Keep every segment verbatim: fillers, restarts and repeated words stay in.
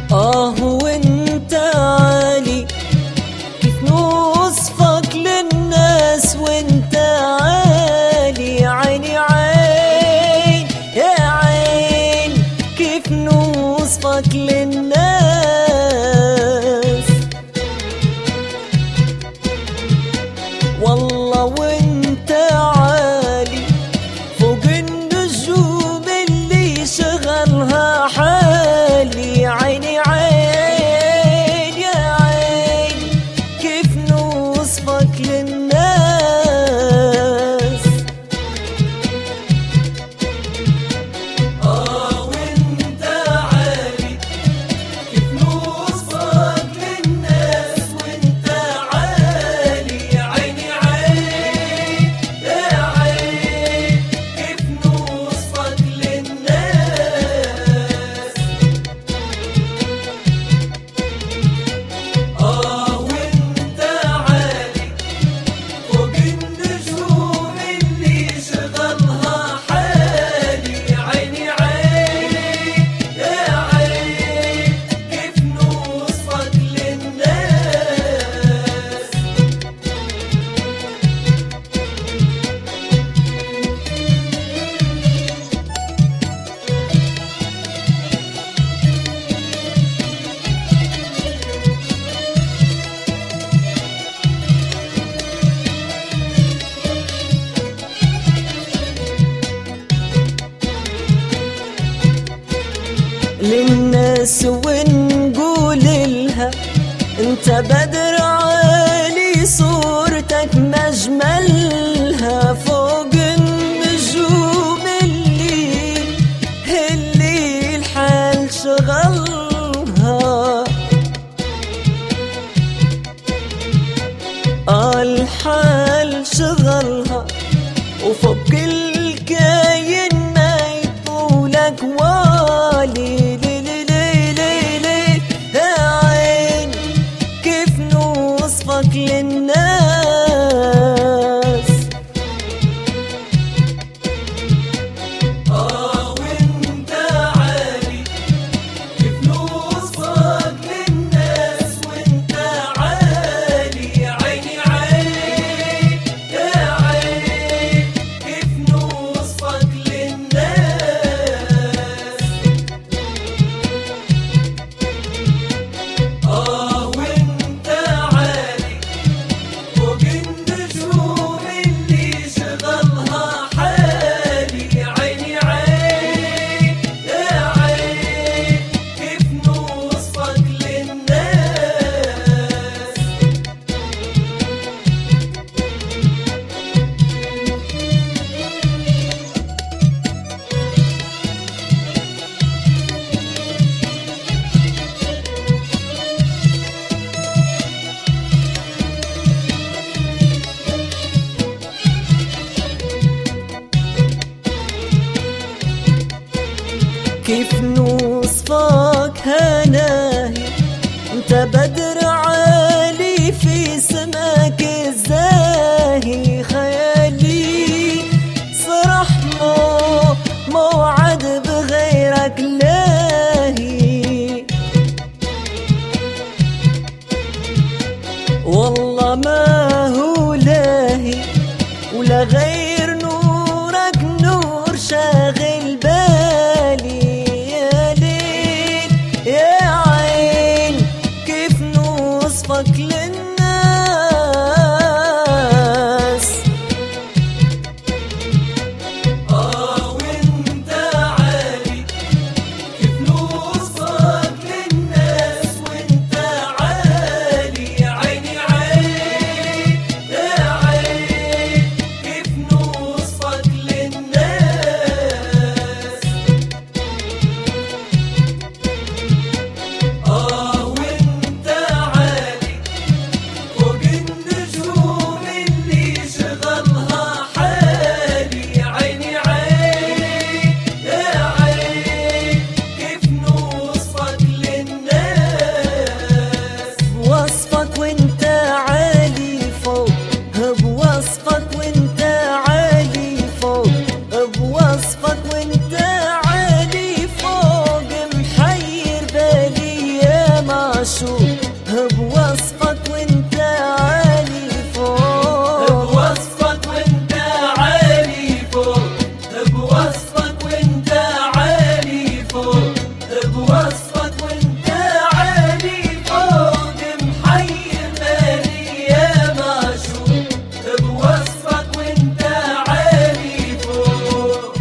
آه وانت عالي كيف نوصفك للناس وانت عالي. عيني عين يا عين كيف نوصفك للناس. والله وانت عالي فوق النجوم اللي شغلها حالي. عيني عين يا عين كيف نوصفك للناس. آه وانت عالي كيف نوصفك للناس وانت عالي. عيني عين يا عين كيف نوصفك للناس. آه وانت عالي فوق النجوم اللي شغلها حالي. عيني عين يا عين كيف نوصفك للناس. للناس ونقول لها انت بدر عالي صورتك مجملها فوق النجوم اللي اللي الحال شغلها. آه الحال شغلها وفوق الكاين ما يطولك والي. للناس. آه وانت عالي كيف نوصفك للناس وانت عالي. عيني عين يا عين كيف نوصفك للناس. آه وانت عالي فوق النجوم اللي شغلها حالي. عيني عين يا عين كيف نوصفك للناس. كيف نوصفك هناهي انت بدر عالي في سماك الزاهي. خيالي صرح مو موعد بغيرك لاهي. والله ما هو لاهي ولا غير نورك نور شاغل بالي. يا ليل يا عين كيف نوصفك للناس. آه وانت عالي كيف نوصفك للناس وانت عالي. عيني عين يا عين كيف نوصفك للناس. آه وانت عالي معشوق بوصفك وانت عالي فوق، بوصفك وانت عالي فوق، بوصفك وانت عالي فوق، بوصفك وانت عالي فوق، محير بالي يا معشوق، بوصفك وانت عالي فوق.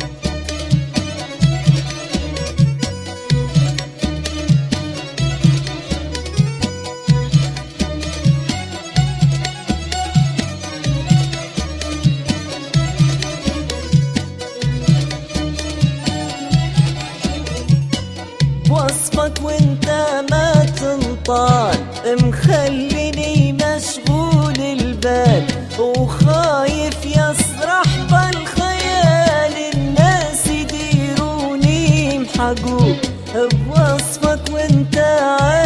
بوصفك وانت ما تنطال مخليني مشغول البال وخايف يسرح بالخيال الناس يديروني محقوق. بوصفك وانت